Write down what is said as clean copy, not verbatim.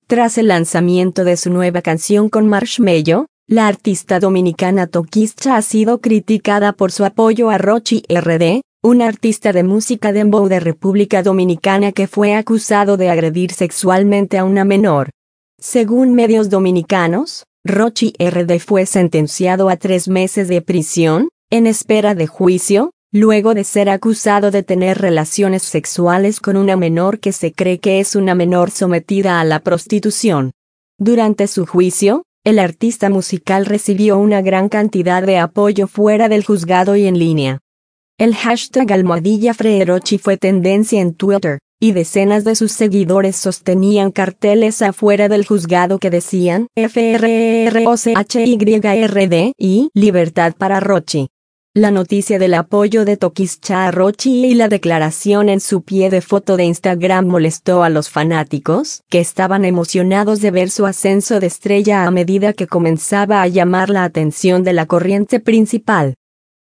Tras el lanzamiento de su nueva canción con Marshmello, la artista dominicana Tokischa ha sido criticada por su apoyo a Rochy RD, un artista de música dembow de República Dominicana que fue acusado de agredir sexualmente a una menor. Según medios dominicanos, Rochy RD fue sentenciado a 3 meses de prisión, en espera de juicio, luego de ser acusado de tener relaciones sexuales con una menor que se cree que es una menor sometida a la prostitución. Durante su juicio, el artista musical recibió una gran cantidad de apoyo fuera del juzgado y en línea. El hashtag #FreeRochy fue tendencia en Twitter, y decenas de sus seguidores sostenían carteles afuera del juzgado que decían FREROCHYRD y Libertad para Rochy. La noticia del apoyo de Tokischa a Rochy y la declaración en su pie de foto de Instagram molestó a los fanáticos, que estaban emocionados de ver su ascenso de estrella a medida que comenzaba a llamar la atención de la corriente principal.